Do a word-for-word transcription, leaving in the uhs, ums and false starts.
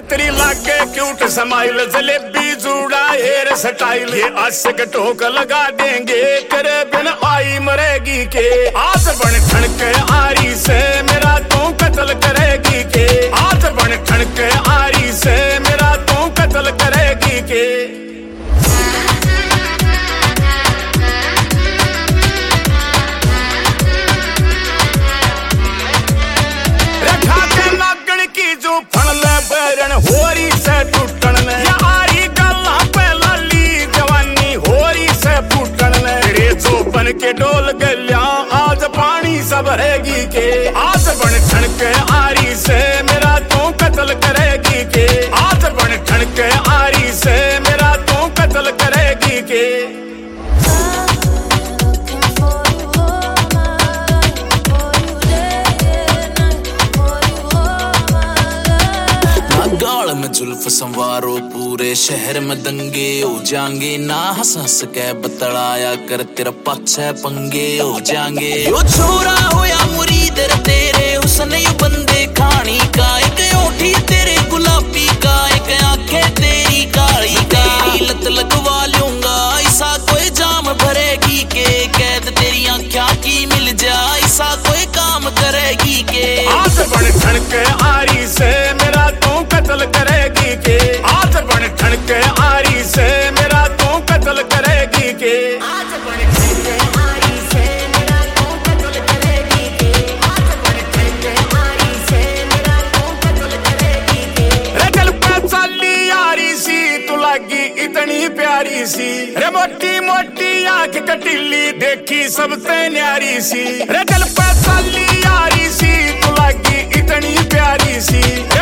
तेरी लागे cute smile, jalebi जूड़ा हेयर स्टाइल, ये आशिक ठोक लगा देंगे, तेरे बिन आई मरेगी के। आज बन ठनके आरी से मेरा तू कत्ल करेगी के, आज बन ठनके आरी से मेरा तू कत्ल करेगी के। रखा के नागण की जो फणल बैरन होरी से टूटन ले, यारी गल्ला पे लाली जवानी होरी से फूटन ले, तेरे जो बन के डोल गलिया आज पानी सब रहेगी के। आज बन ठनके आरी से मेरा तू कत्ल करेगी के, आज बन ठनके आरी से मेरा तू कत्ल करेगी के। गाल में जुल्फ संवारो, पूरे शहर में दंगे हो जाएंगे, ना हंस हंस के बतलाया कर तेरा पाछे पंगे हो जाएंगे। यो छोरा हो या मुरीद तेरे हुस्न यू बंदे खानी का, एक ओठी तेरे गुलाबी का, एक आंखें तेरी काली का, लत लगवा लूंगा ऐसा कोई जाम भरेगी के, कैद तेरी आंखें की मिल जाए ऐसा कोई काम करेगी के। आज बन ठनके आरी से मेरा तू कत्ल करेगी के, आज बन ठनके आरी से मेरा तू कत्ल करेगी के। आज बन ठनके आरी से मेरा तू कत्ल करेगी के, आज बन ठनके आरी से मेरा तू कत्ल करेगी के। रे चल पे चली यारी सी तू लगी इतनी प्यारी सी, रे मोटी मोटी आंख कटीली देखी सबसे न्यारी सी, रे चल पे चली यारी सी तू लगी इतनी प्यारी सी।